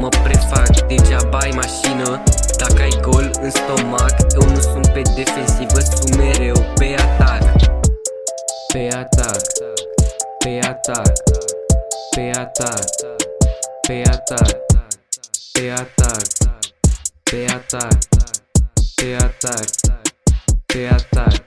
mă prefac, degeaba ai mașină dacă ai gol în stomac. Eu nu sunt pe defensivă, sunt mereu pe atac. Pe atac, pe atac, pe atac, pe atac, pe atac, pe atac, pe atac, pe atac.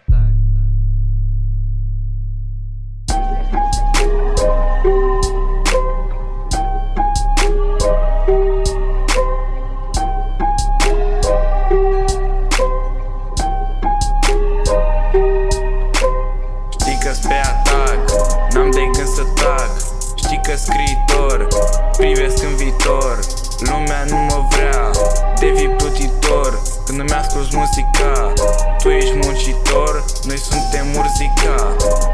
Știi că-s pe atac, n-am de gând să tac. Știi că scriitor, privesc în viitor. Lumea nu mă vrea, devii plutitor când îmi asculti muzica. Tu ești muncitor, noi suntem Urzica.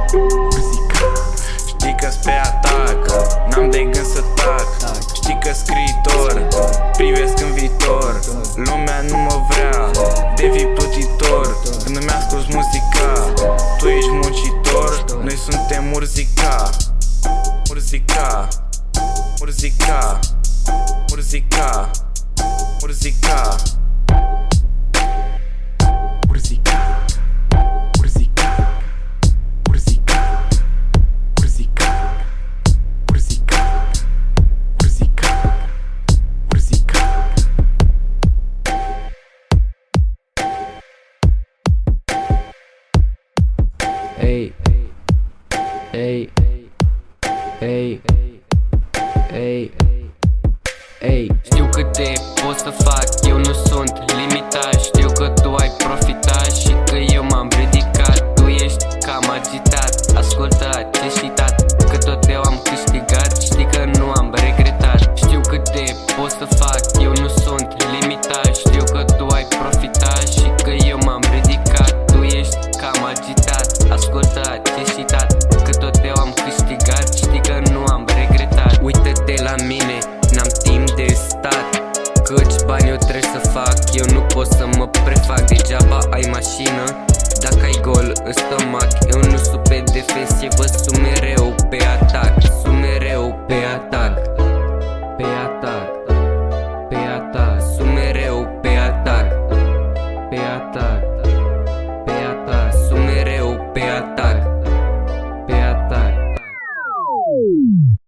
Știi că-s pe atac, n-am de gând să tac. Știi că scriitor, privesc în viitor. Lumea nu mă vrea, devii plutitor când îmi asculti muzica. Tu ești muncitor, noi suntem Urzica. Urzica, Urzica, Urzica, Urzica. Urzica, Urzica, Urzica, Urzica, Urzica, Urzica, Urzica. Ei, ei, ei, ei, ei. Știu câte pot să fac, eu nu sunt limitat. Știu că tu ai profitat și că eu m-am ridicat. Tu ești cam agitat, ascultă acest citat, că tot eu am câștigat, știi că nu am regretat. Știu câte pot să fac, eu nu sunt limitat. Știu că tu ai profitat și că eu m-am ridicat. Tu ești cam agitat, ascultă acest citat, că tot eu am câștigat, știi că nu am regretat. Uită-te la mine, n-am timp de stat, căci bani eu trebuie să fac. Eu nu pot să mă prefac, degeaba ai mașină dacă ai gol în stomac. Eu nu sunt pe defensivă, sunt mereu pe atac. Sunt mereu pe atac, pe atac, pe atac. Sunt mereu pe atac, pe atac.